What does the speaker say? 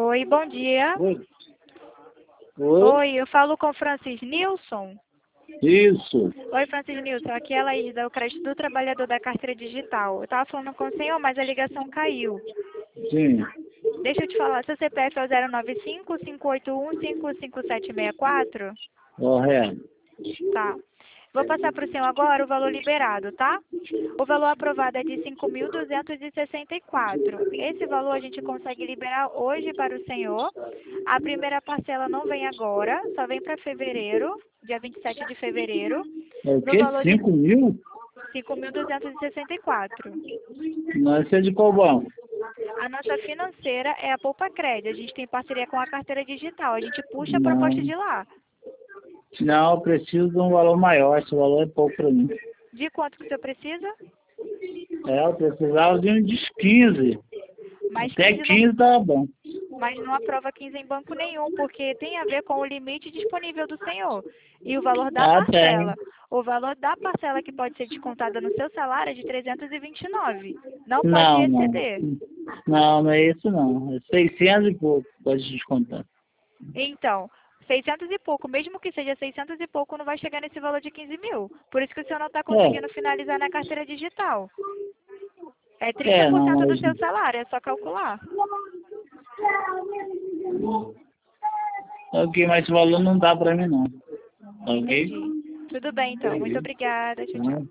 Oi, bom dia. Oi. Oi. Oi, eu falo com Francis Nilson. Isso. Oi, Francis Nilson, aqui é a Laís, do Crédito do Trabalhador da Carteira Digital. Eu estava falando com o senhor, mas a ligação caiu. Sim. Deixa eu te falar, seu CPF é o 095-581-55764? Correto. Tá. Vou passar para o senhor agora o valor liberado, tá? O valor aprovado é de 5.264. Esse valor a gente consegue liberar hoje para o senhor. A primeira parcela não vem agora, só vem para fevereiro, dia 27 de fevereiro, É o no quê? valor de 5 mil? 5.264. Nós é de qual banco? A nossa financeira é a Poupa Crédito. A gente tem parceria com a carteira digital. A gente puxa a proposta Não. de lá. Não, eu preciso de um valor maior. Esse valor é pouco para mim. De quanto que o senhor precisa? Eu precisava de uns 15. Mas Até 15 não, 15 tá bom. mas não aprova 15 em banco nenhum, porque tem a ver com o limite disponível do senhor. E o valor da Ah, tem. parcela. O valor da parcela que pode ser descontada no seu salário é de 329. Não pode Não, não. exceder. Não é isso não. É 600 e pouco, pode descontar. Então, 600 e pouco, mesmo que seja 600 e pouco, não vai chegar nesse valor de 15 mil. Por isso que o senhor não está É, conseguindo finalizar na carteira digital. É não, 30% do mas... seu salário, é só calcular. Ok, mas esse valor não dá para mim não. Ok? Entendi. Tudo bem, então. Muito obrigada. Tchau, tchau.